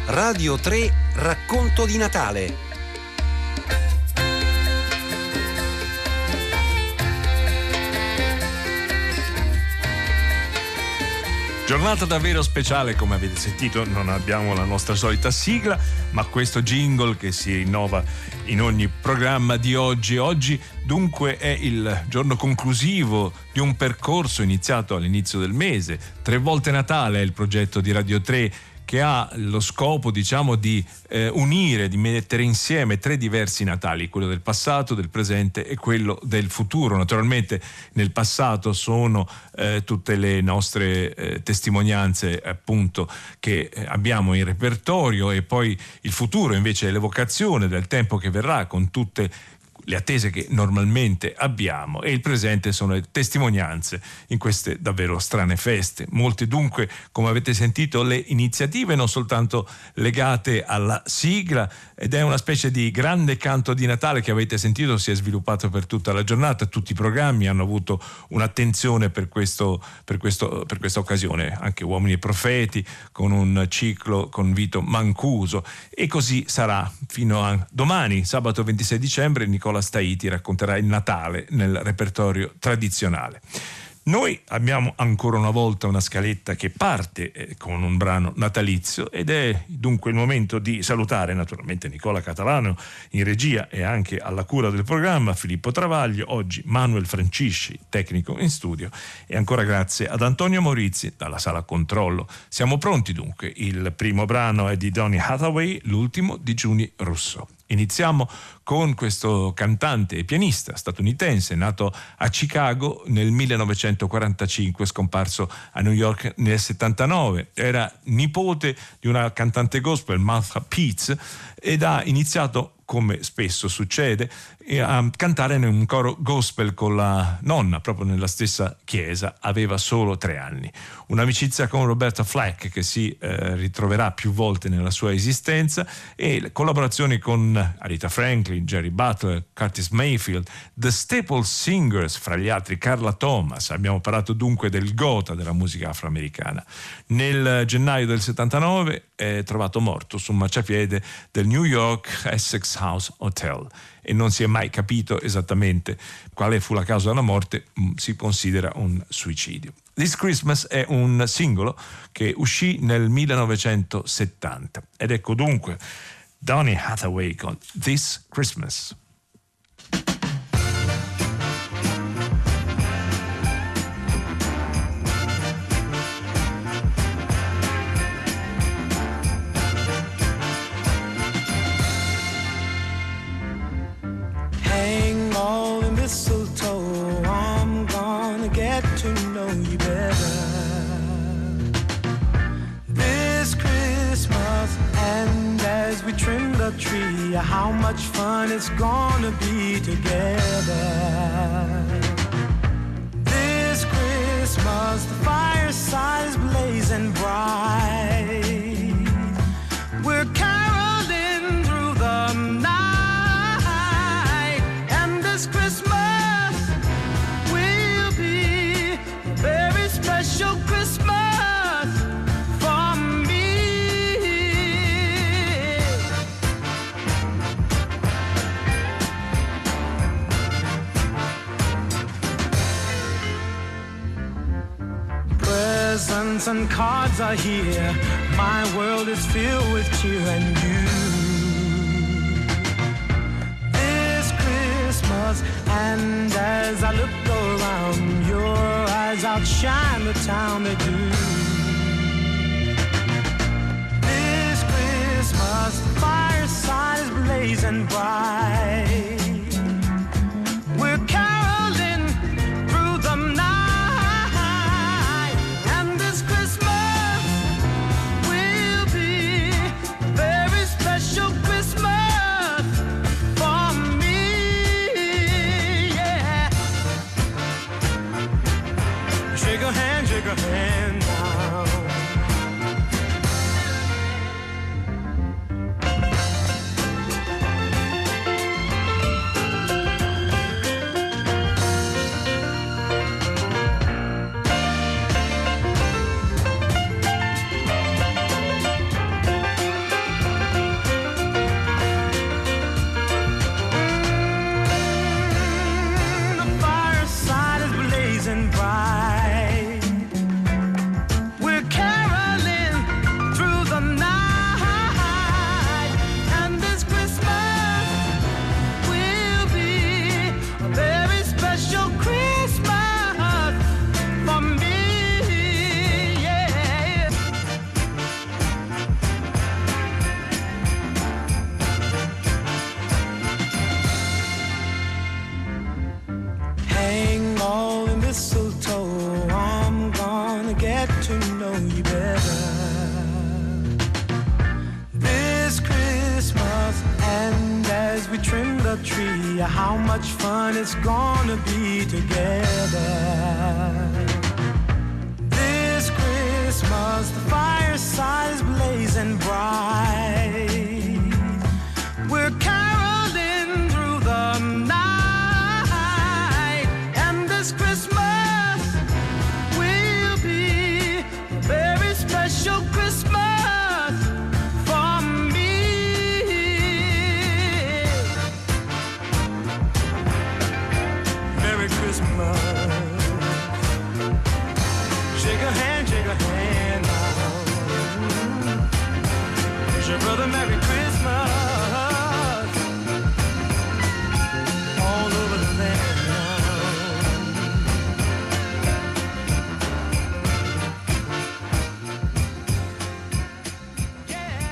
Radio 3 Racconto di Natale. Giornata davvero speciale, come avete sentito. Non abbiamo la nostra solita sigla, ma questo jingle che si rinnova in ogni programma di oggi. Oggi dunque è il giorno conclusivo di un percorso iniziato all'inizio del mese. 3 volte Natale è il progetto di Radio 3, che ha lo scopo, diciamo, di unire, di mettere insieme 3 diversi Natali, quello del passato, del presente e quello del futuro. Naturalmente nel passato sono tutte le nostre testimonianze, appunto, che abbiamo in repertorio, e poi il futuro invece è l'evocazione del tempo che verrà, con tutte le attese che normalmente abbiamo, e il presente sono le testimonianze in queste davvero strane feste. Molte dunque, come avete sentito, le iniziative non soltanto legate alla sigla, ed è una specie di grande canto di Natale che avete sentito, si è sviluppato per tutta la giornata. Tutti i programmi hanno avuto un'attenzione per questa occasione, anche Uomini e Profeti con un ciclo con Vito Mancuso, e così sarà fino a domani, sabato 26 dicembre. Nicola Staiti racconterà il Natale nel repertorio tradizionale. Noi abbiamo ancora una volta una scaletta che parte con un brano natalizio, ed è dunque il momento di salutare naturalmente Nicola Catalano in regia e anche alla cura del programma, Filippo Travaglio, oggi Manuel Francisci, tecnico in studio, e ancora grazie ad Antonio Maurizzi dalla sala controllo. Siamo pronti dunque. Il primo brano è di Donny Hathaway, l'ultimo di Giuni Russo. Iniziamo con questo cantante e pianista statunitense nato a Chicago nel 1945, scomparso a New York nel 79. Era nipote di una cantante gospel, Martha Peets, ed ha iniziato, come spesso succede, a cantare in un coro gospel con la nonna, proprio nella stessa chiesa. Aveva solo 3 anni. Un'amicizia con Roberta Flack che si ritroverà più volte nella sua esistenza, e collaborazioni con Aretha Franklin, Jerry Butler, Curtis Mayfield, The Staple Singers, fra gli altri Carla Thomas. Abbiamo parlato dunque del gotha della musica afroamericana. Nel gennaio del 79 è trovato morto su un marciapiede del New York Essex House Hotel, e non si è mai capito esattamente quale fu la causa della morte. Si considera un suicidio. This Christmas è un singolo che uscì nel 1970, ed ecco dunque Donny Hathaway con This Christmas. Hang all the mistletoe, I'm gonna get to know you better this Christmas. And as we trim the tree, how much fun it's gonna be together this Christmas. The fireside is blazing bright, we're caroling through the night. Christmas will be a very special Christmas for me. Presents and cards are here, my world is filled with cheer and you. And as I look around, your eyes outshine the town they do. This Christmas, the fireside is blazing bright, we're caroling through the night. And this Christmas will be a very special Christmas. Shake a hand now. know you better. This Christmas, and as we trim the tree, how much fun it's gonna be together. This Christmas, the fireside is blazing bright. We're caroling through the night, and this Christmas will be a very special Christmas for me. Merry Christmas. Shake a hand now. Wish your brother Merry Christmas. All over the land now. Yeah.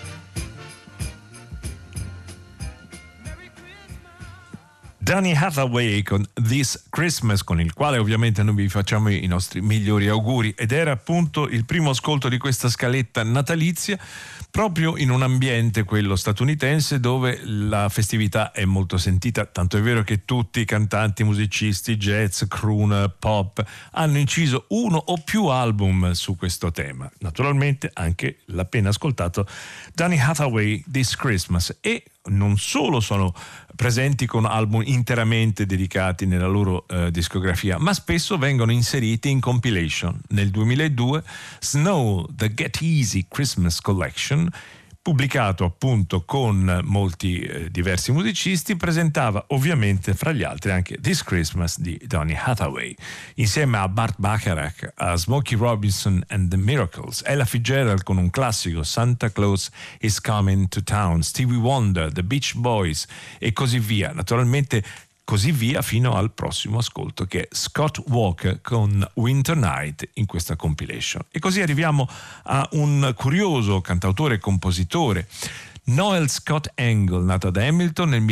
Merry Christmas. Donny Hathaway con This Christmas, con il quale ovviamente noi vi facciamo i nostri migliori auguri, ed era appunto il primo ascolto di questa scaletta natalizia proprio in un ambiente, quello statunitense, dove la festività è molto sentita, tanto è vero che tutti i cantanti, musicisti, jazz, crooner, pop hanno inciso uno o più album su questo tema. Naturalmente anche l'appena ascoltato Donny Hathaway, This Christmas, e non solo sono presenti con album interamente dedicati nella loro discografia, ma spesso vengono inseriti in compilation. Nel 2002 Snow, The Get Easy Christmas Collection, pubblicato appunto con molti diversi musicisti, presentava ovviamente fra gli altri anche This Christmas di Donny Hathaway, insieme a Burt Bacharach, a Smokey Robinson and the Miracles, Ella Fitzgerald con un classico, Santa Claus is Coming to Town, Stevie Wonder, The Beach Boys e così via. Naturalmente così via fino al prossimo ascolto, che è Scott Walker con Winter Night in questa compilation. E così arriviamo a un curioso cantautore e compositore, Noel Scott Angle, nato ad Hamilton nel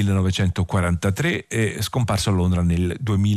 1943 e scomparso a Londra nel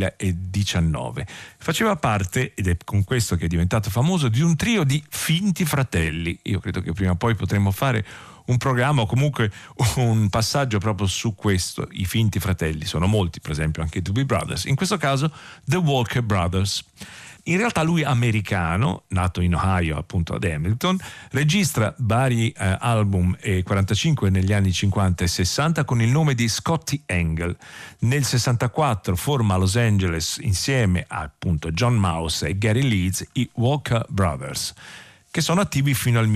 2019. Faceva parte, ed è con questo che è diventato famoso, di un trio di finti fratelli. Io credo che prima o poi potremo fare un programma o comunque un passaggio proprio su questo. I finti fratelli sono molti, per esempio anche i Doobie Brothers, in questo caso The Walker Brothers. In realtà lui è americano, nato in Ohio appunto ad Hamilton, registra vari album e 45 negli anni 50 e 60 con il nome di Scotty Angle. Nel 64 forma a Los Angeles insieme a appunto John Mouse e Gary Leeds i Walker Brothers, che sono attivi fino al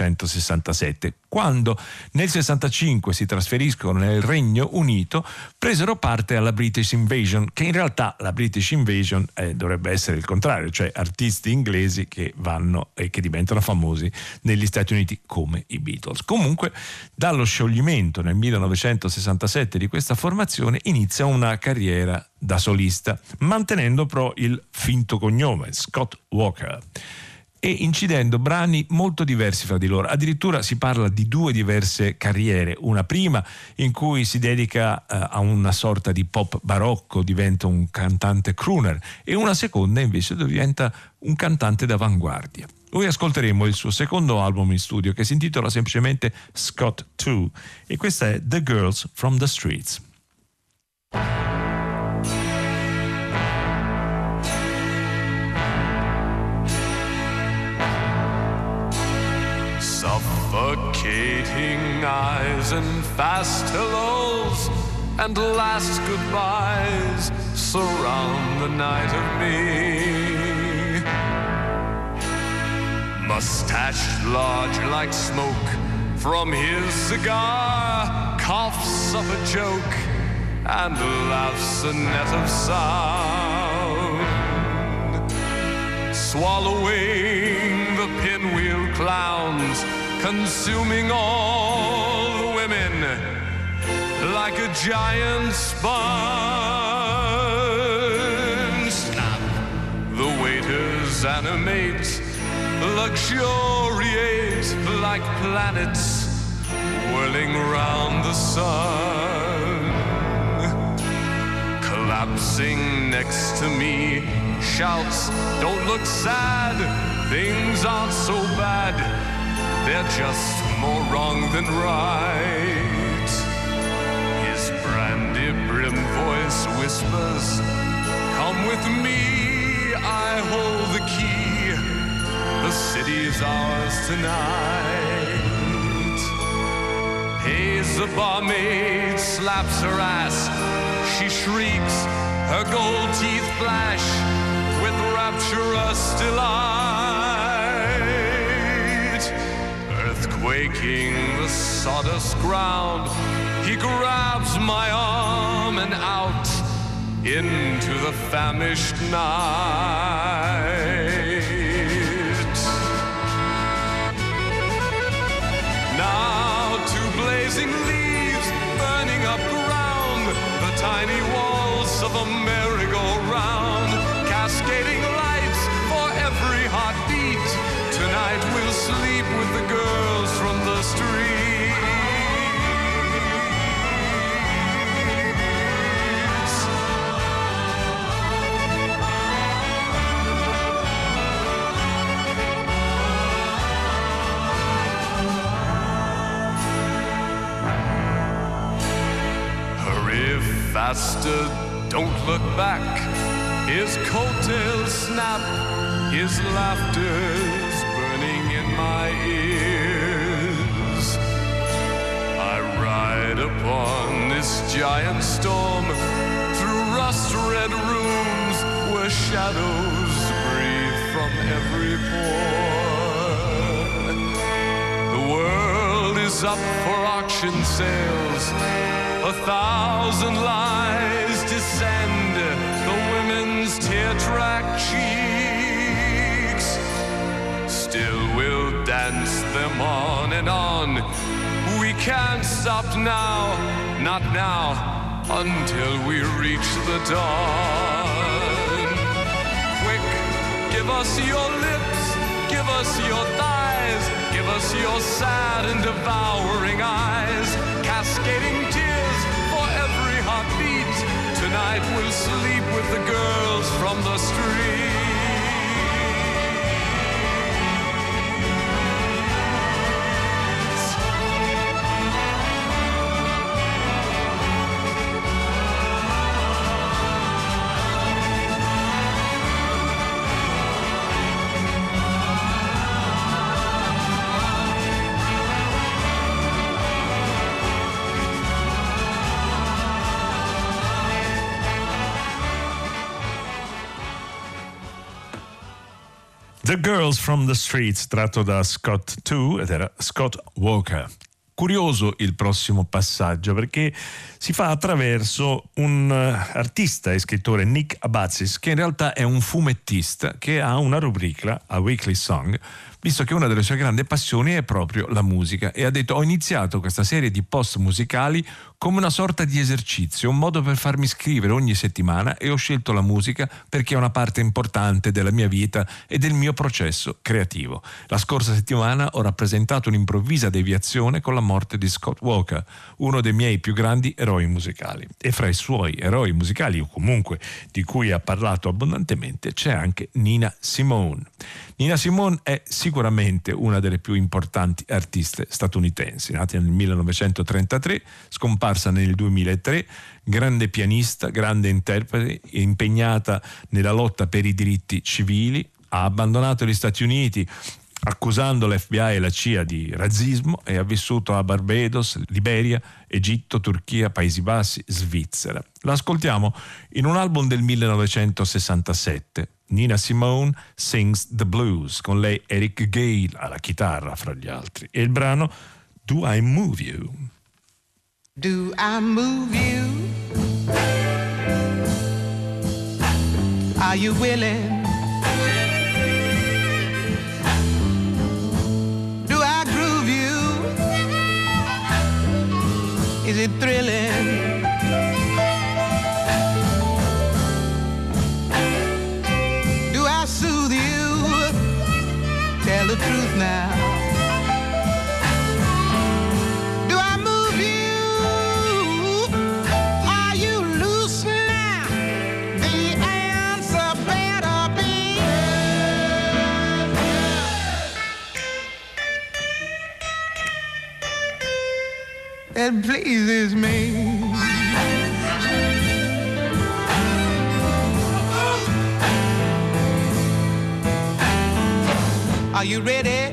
1967, quando nel 65 si trasferiscono nel Regno Unito, presero parte alla British Invasion, che in realtà la British Invasion dovrebbe essere il contrario, cioè artisti inglesi che vanno e che diventano famosi negli Stati Uniti come i Beatles. Comunque, dallo scioglimento nel 1967 di questa formazione inizia una carriera da solista, mantenendo però il finto cognome, Scott Walker, e incidendo brani molto diversi fra di loro. Addirittura si parla di due diverse carriere, una prima in cui si dedica a una sorta di pop barocco, diventa un cantante crooner, e una seconda invece dove diventa un cantante d'avanguardia. Noi ascolteremo il suo secondo album in studio, che si intitola semplicemente Scott 2, e questa è The Girls from the Streets. Suffocating eyes and fast hellos and last goodbyes surround the night of me. Mustached large like smoke from his cigar, coughs up a joke and laughs a net of sound, swallowing the pinwheel clowns, consuming all the women like a giant sponge. Snap, the waiters animate, luxuriate like planets whirling round the sun. Collapsing next to me, shouts, "Don't look sad, things aren't so bad, they're just more wrong than right. His brandy-brim voice whispers, come with me, I hold the key, the city's ours tonight. Hayes, the barmaid, slaps her ass, she shrieks, her gold teeth flash with rapturous delight. Earthquaking the sawdust ground, he grabs my arm and out into the famished night. Now two blazing leaves burning up ground, the tiny walls of a merry-go-round, cascading lights for every heartbeat. Tonight we'll sleep with the girls from the streets. Hurry faster, don't look back. His coattails snap, his laughter's burning in my ears. I ride upon this giant storm through rust-red rooms where shadows breathe from every pore. The world is up for auction sales, 1,000 lies descend the women's tear-track cheeks. Still we'll dance them on and on. We can't stop now, not now, until we reach the dawn. Quick, give us your lips, give us your thighs, give us your sad and devouring eyes, cascading tears for every heartbeat. Tonight we'll sleep with the girls from the street. The Girls from the Streets, tratto da Scott II, ed era Scott Walker. Curioso il prossimo passaggio perché si fa attraverso un artista e scrittore, Nick Abatsis, che in realtà è un fumettista che ha una rubrica, A Weekly Song, visto che una delle sue grandi passioni è proprio la musica, e ha detto: ho iniziato questa serie di post musicali come una sorta di esercizio, un modo per farmi scrivere ogni settimana, e ho scelto la musica perché è una parte importante della mia vita e del mio processo creativo. La scorsa settimana ho rappresentato un'improvvisa deviazione con la morte di Scott Walker, uno dei miei più grandi eroi musicali. E fra i suoi eroi musicali, o comunque di cui ha parlato abbondantemente, c'è anche Nina Simone. Nina Simone è sicuramente una delle più importanti artiste statunitensi, nata nel 1933, scomparsa nel 2003, grande pianista, grande interprete, impegnata nella lotta per i diritti civili, ha abbandonato gli Stati Uniti accusando l'FBI e la CIA di razzismo e ha vissuto a Barbados, Liberia, Egitto, Turchia, Paesi Bassi, Svizzera. L'ascoltiamo in un album del 1967. Nina Simone Sings the Blues, con lei Eric Gale alla chitarra fra gli altri, e il brano Do I Move You? Do I move you? Are you willing? Do I groove you? Is it thrilling? Do I soothe you? Tell the truth now. that pleases me. Are you ready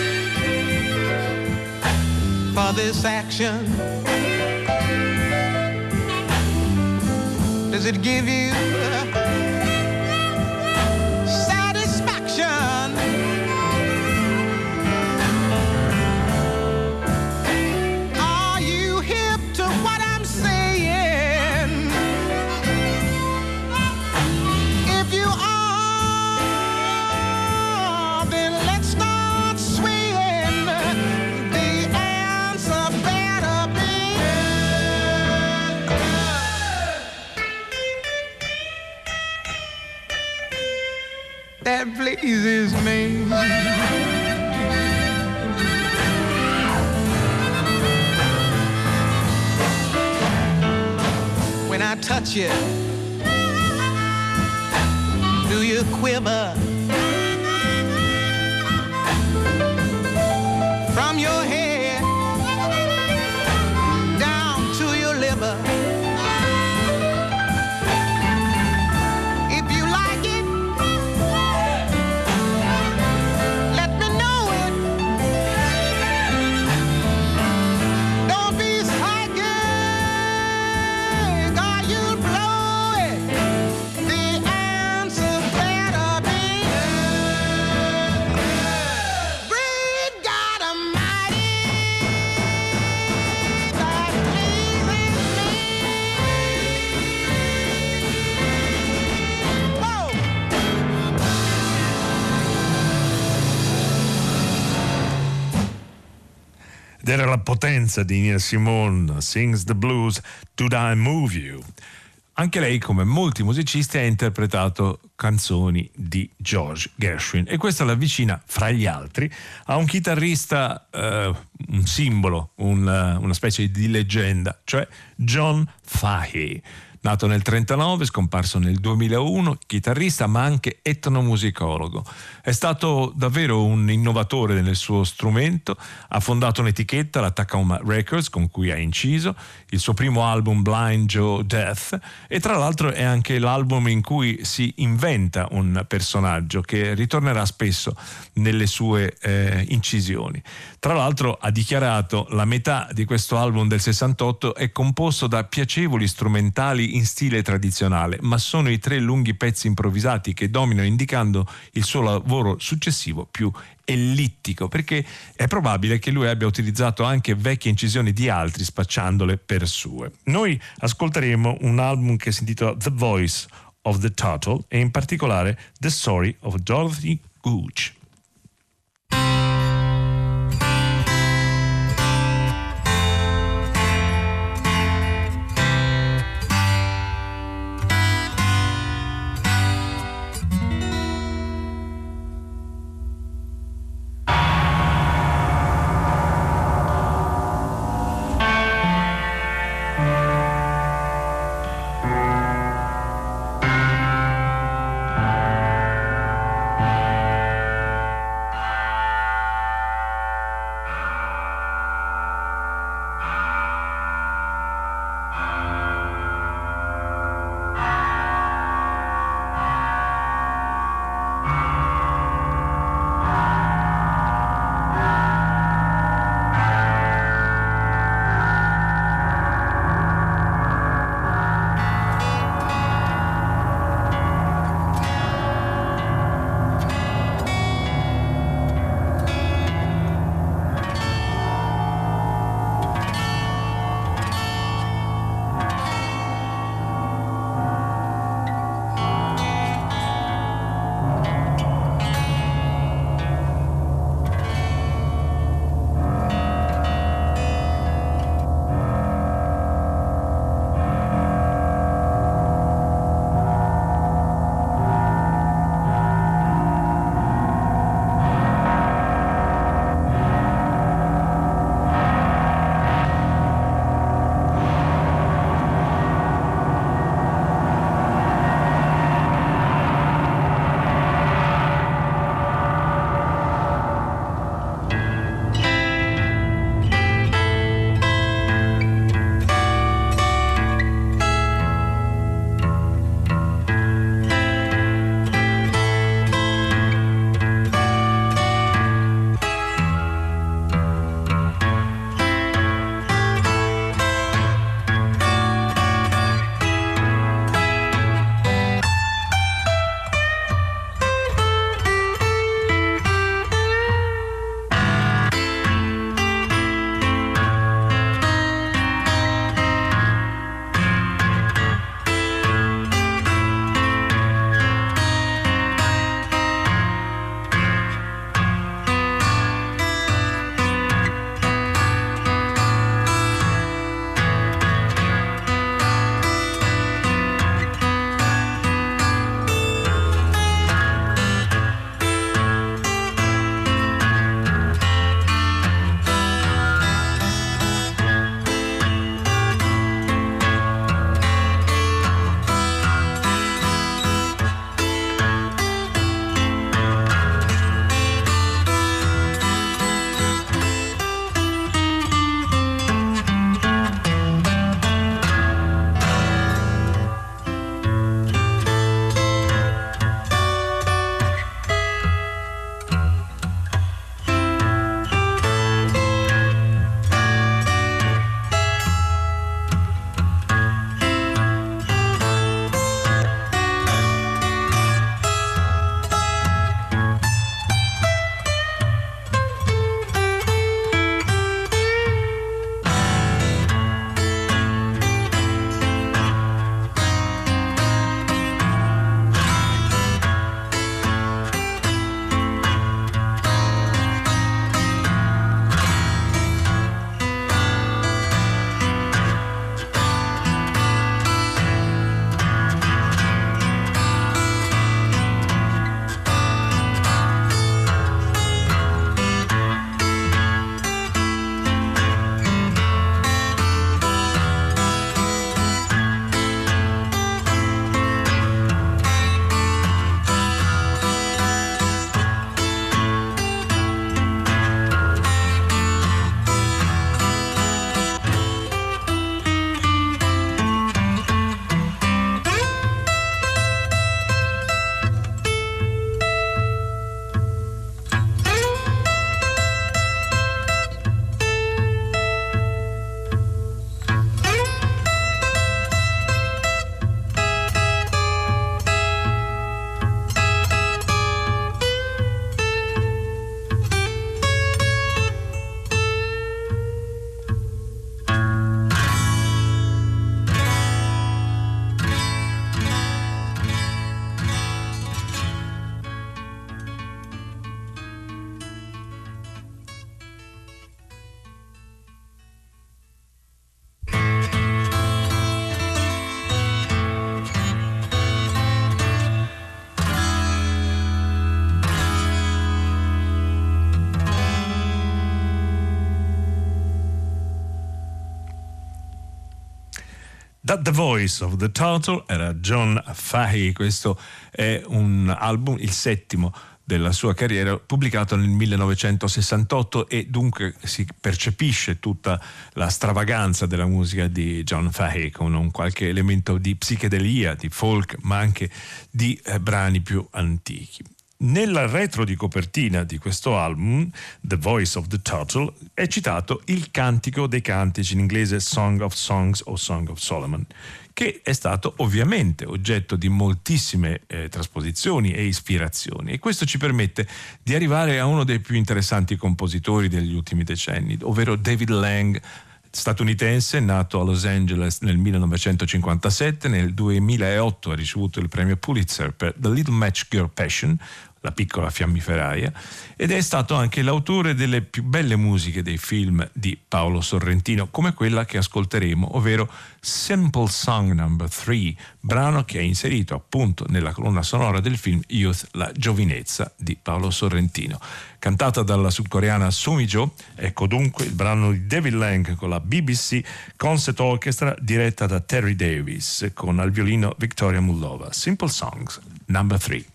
for this action? Does it give you satisfaction? Are you hip to what I'm saying? If you are, then let's start swaying. The answer better be that pleases me. When I touch you, do you quiver? From your head down to your liver. If you like it, let me know it. Don't be psychic, or you'll blow it. The answer better be great God Almighty, that pleases me. Whoa! Ed era la potenza di Nina Simone, Sings the Blues, Did I Move You? Anche lei, come molti musicisti, ha interpretato canzoni di George Gershwin, e questa l'avvicina, fra gli altri, a un chitarrista, un simbolo, una specie di leggenda, cioè John Fahey. Nato nel 1939, scomparso nel 2001, chitarrista ma anche etnomusicologo. È stato davvero un innovatore nel suo strumento, ha fondato un'etichetta, la Tacoma Records, con cui ha inciso, il suo primo album Blind Joe Death, e tra l'altro è anche l'album in cui si inventa un personaggio che ritornerà spesso nelle sue incisioni. Tra l'altro ha dichiarato: la metà di questo album del 68 è composto da piacevoli strumentali in stile tradizionale, ma sono i 3 lunghi pezzi improvvisati che dominano, indicando il suo lavoro successivo più ellittico, perché è probabile che lui abbia utilizzato anche vecchie incisioni di altri spacciandole per sue. Noi ascolteremo un album che si intitola The Voice of the Turtle e in particolare The Story of Dorothy Gooch. The Voice of the Turtle era John Fahey. Questo è un album, il settimo della sua carriera, pubblicato nel 1968, e dunque si percepisce tutta la stravaganza della musica di John Fahey, con un qualche elemento di psichedelia, di folk, ma anche di brani più antichi. Nella retro di copertina di questo album, The Voice of the Turtle, è citato il Cantico dei Cantici, in inglese Song of Songs o Song of Solomon, che è stato ovviamente oggetto di moltissime trasposizioni e ispirazioni, e questo ci permette di arrivare a uno dei più interessanti compositori degli ultimi decenni, ovvero David Lang, statunitense, nato a Los Angeles nel 1957. Nel 2008 ha ricevuto il premio Pulitzer per The Little Match Girl Passion, la piccola fiammiferaia, ed è stato anche l'autore delle più belle musiche dei film di Paolo Sorrentino, come quella che ascolteremo, ovvero Simple Song No. 3, brano che è inserito appunto nella colonna sonora del film Youth, la giovinezza di Paolo Sorrentino. Cantata dalla sudcoreana Sumi Jo, ecco dunque il brano di David Lang con la BBC Concert Orchestra, diretta da Terry Davis, con al violino Victoria Mullova. Simple Songs No. 3.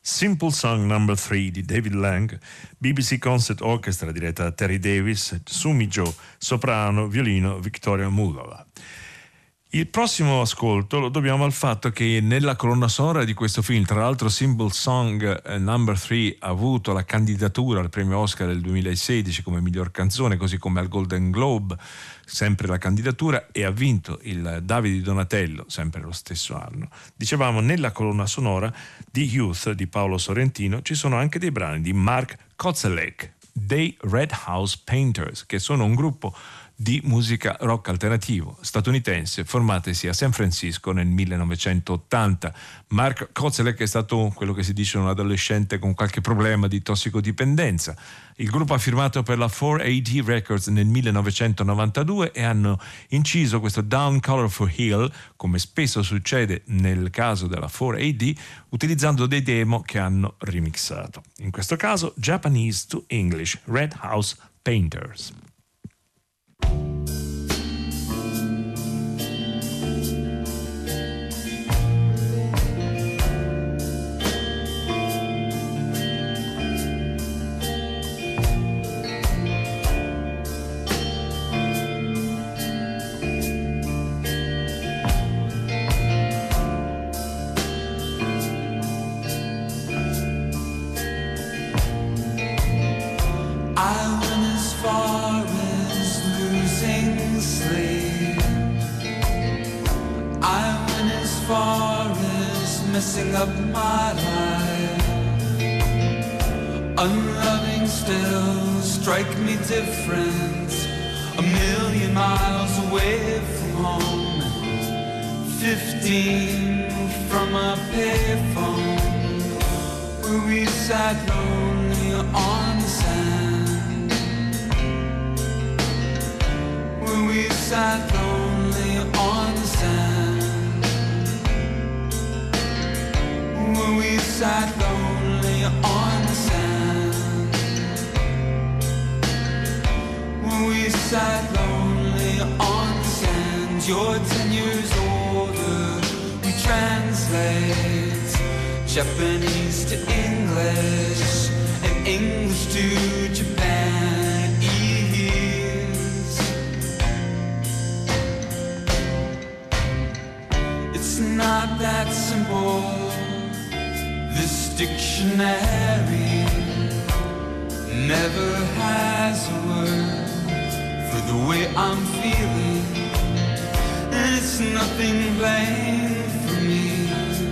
Simple Song No. 3 di David Lang, BBC Concert Orchestra diretta da Terry Davis, Sumi Joe, soprano, violino, Victoria Mullova. Il prossimo ascolto lo dobbiamo al fatto che nella colonna sonora di questo film, tra l'altro Simple Song No. 3 ha avuto la candidatura al premio Oscar del 2016 come miglior canzone, così come al Golden Globe, sempre la candidatura, e ha vinto il David di Donatello, sempre lo stesso anno. Dicevamo, nella colonna sonora di Youth di Paolo Sorrentino ci sono anche dei brani di Mark Kozelek, dei Red House Painters, che sono un gruppo di musica rock alternativo statunitense formatesi a San Francisco nel 1980. Mark Kozelek è stato quello che si dice un adolescente con qualche problema di tossicodipendenza. Il gruppo ha firmato per la 4AD Records nel 1992 e hanno inciso questo Down Colorful Hill, come spesso succede nel caso della 4AD, utilizzando dei demo che hanno remixato. In questo caso Japanese to English, Red House Painters. Messing up my life, unloving still, strike me different, a million miles away from home, 15 from a payphone, where we sat lonely on the sand, where we sat lonely on the sand. When we sat lonely on the sand, when we sat lonely on the sand. You're 10 years older, we translate Japanese to English and English to Japanese. It's not that simple. This dictionary never has a word for the way I'm feeling, and it's nothing plain for me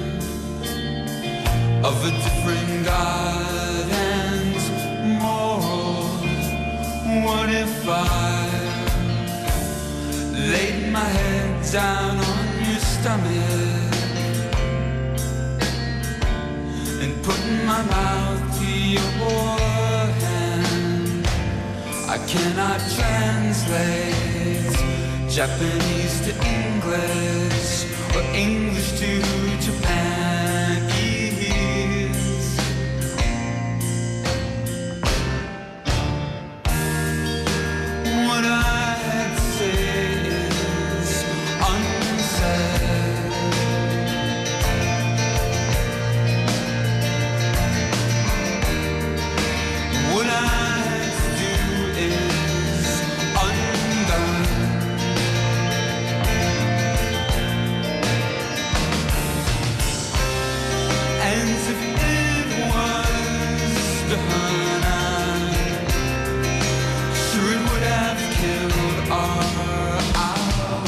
of a different God and moral. What if I laid my head down on your stomach and putting my mouth to your hand? I cannot translate Japanese to English or English to Japanese. What I had to say is unsaid. What I had to do is undone. And if it was done, I'm sure it would have killed our hour.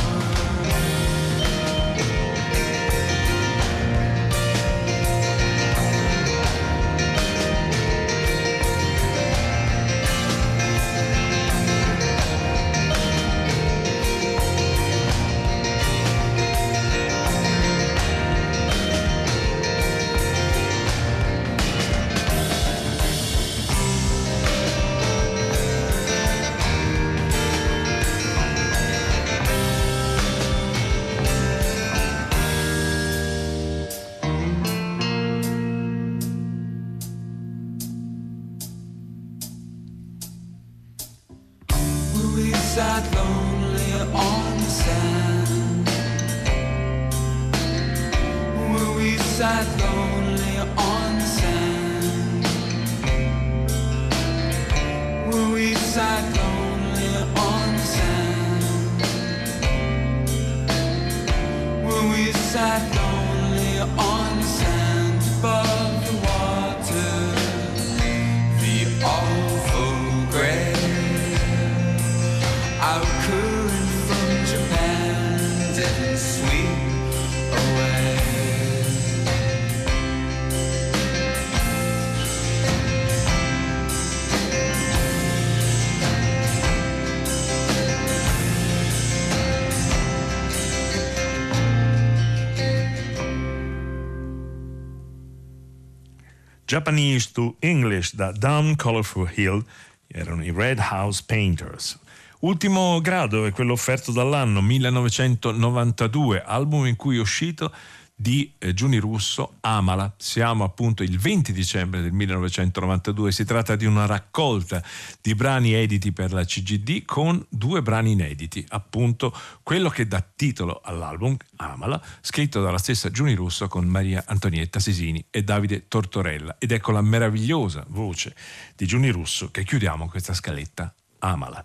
We sat lonely on the sand, where we sat lonely on the sand. sat lonely on the sand. When we sat lonely on the sand above the water, the awful grey, our current from Japan didn't sweep away. Japanese to English da Down Colorful Hill erano i Red House Painters. Ultimo grado è quello offerto dall'anno 1992, album in cui è uscito di Giuni Russo, Amala. Siamo appunto il 20 dicembre del 1992, si tratta di una raccolta di brani editi per la CGD con 2 brani inediti, appunto quello che dà titolo all'album, Amala, scritto dalla stessa Giuni Russo con Maria Antonietta Sisini e Davide Tortorella, ed ecco la meravigliosa voce di Giuni Russo che chiudiamo questa scaletta, Amala.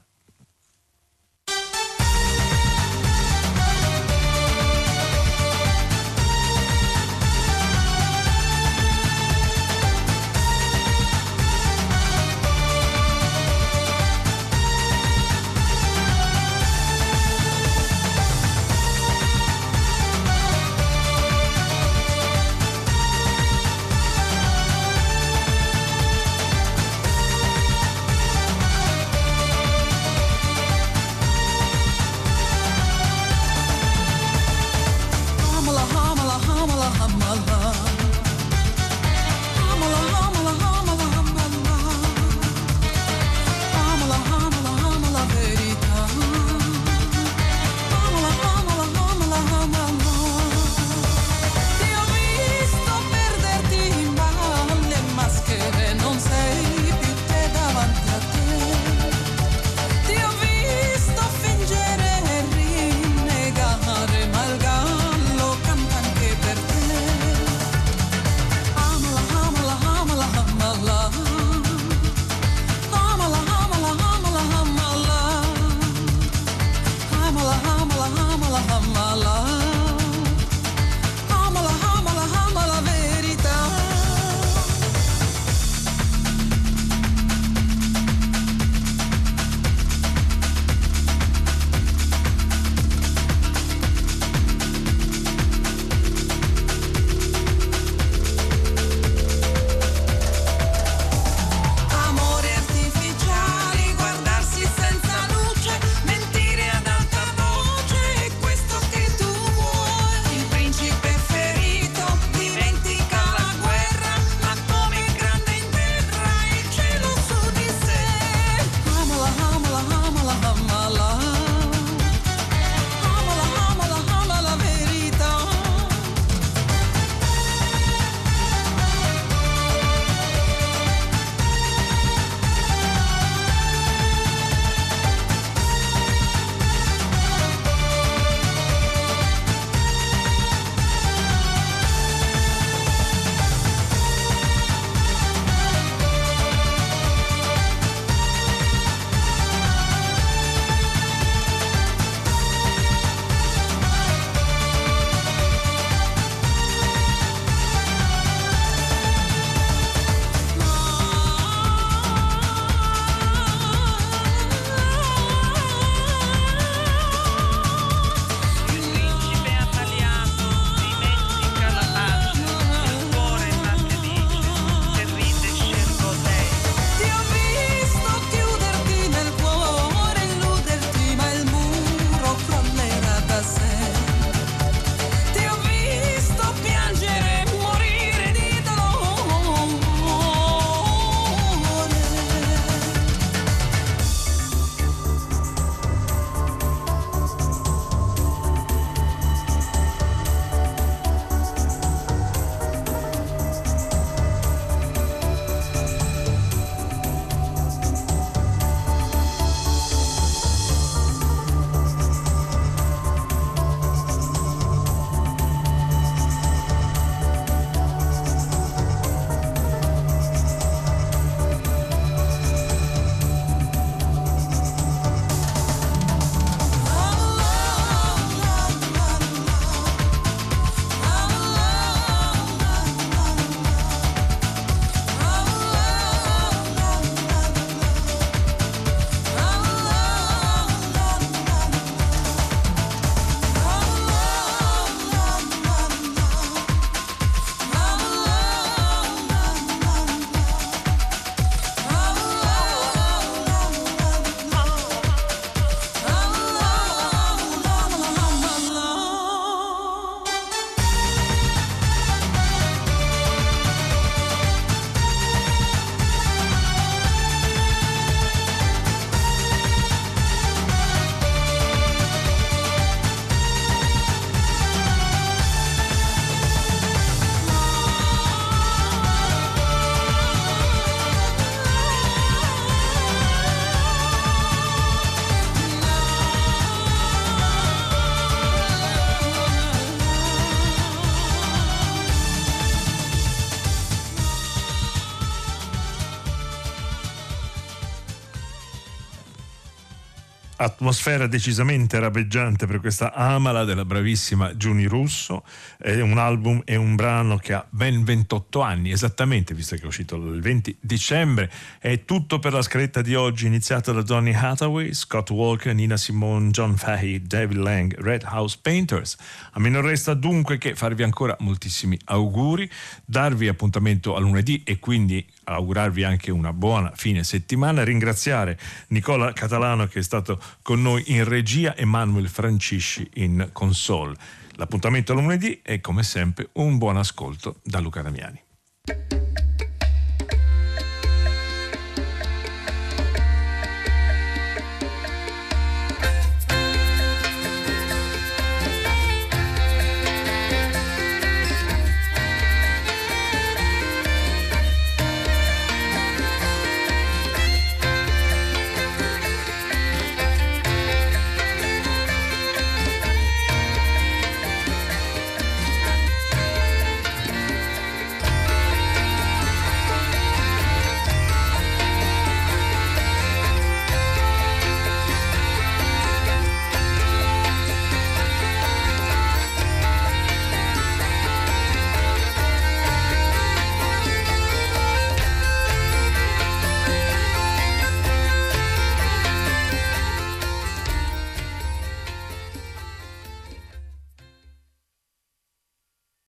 Atmosfera decisamente rabeggiante per questa Amala della bravissima Giuni Russo. È un album e un brano che ha ben 28 anni esattamente, visto che è uscito il 20 dicembre. È tutto per la scaletta di oggi, iniziata da Donny Hathaway, Scott Walker, Nina Simone, John Fahey, David Lang, Red House Painters. A me non resta dunque che farvi ancora moltissimi auguri, darvi appuntamento a lunedì e quindi augurarvi anche una buona fine settimana, ringraziare Nicola Catalano che è stato con noi in regia e Manuel Francisci in console. L'appuntamento a lunedì e come sempre un buon ascolto da Luca Damiani.